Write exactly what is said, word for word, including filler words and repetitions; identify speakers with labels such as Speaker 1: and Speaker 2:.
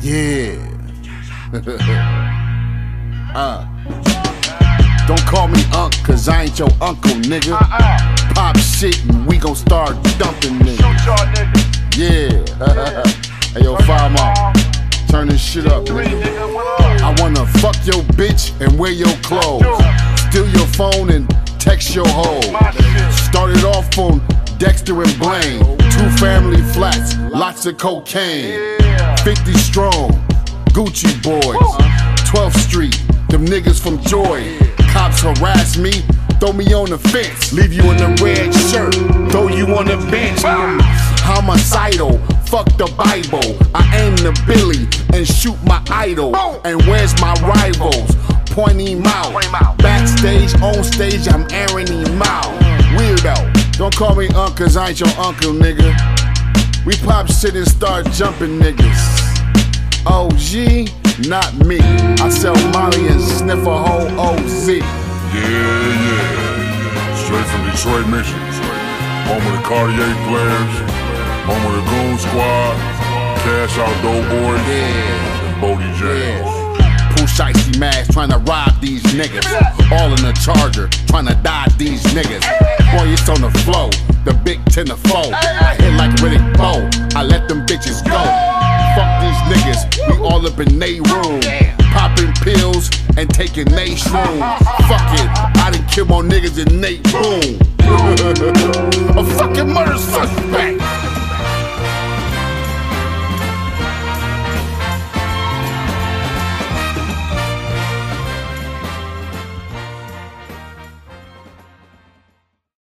Speaker 1: Yeah. uh. Don't call me Unc, cause I ain't your uncle, nigga. Pop shit and we gon' start dumping niggas. Yeah. Hey yo, Five Mom, turn this shit up, nigga. I wanna fuck your bitch and wear your clothes. Steal your phone and text your hoe. Started off on Dexter and Blaine. Two family flats, lots of cocaine. fifty strong, Gucci boys. twelfth Street, them niggas from Joy. Cops harass me, throw me on the fence. Leave you in a red shirt, throw you on the bench. Homicidal, fuck the Bible. I aim the Billy and shoot my idol. And where's my rivals? Point him out. Backstage, on stage, I'm airing him out. Weirdo, don't call me Unc, cause I ain't your uncle, nigga. We pop shit and start jumping niggas. O G, not me. I sell Molly and sniff a whole O Z.
Speaker 2: Yeah, yeah. Straight from Detroit, Michigan. Home of the Cartier players. Home of the Goon Squad. Cash Out Dope Boys.
Speaker 1: Yeah.
Speaker 2: And Bodie James.
Speaker 1: Pooh Shiesty Mags trying to rob these niggas. All in the Charger trying to dodge these niggas. Boy, it's on the flow. The big ten to four. I hit like Riddick Bowe. I let them bitches go. Fuck these niggas, we all up in they room. Popping pills and taking they shrooms. Fuck it, I done kill more niggas than Nate Boom.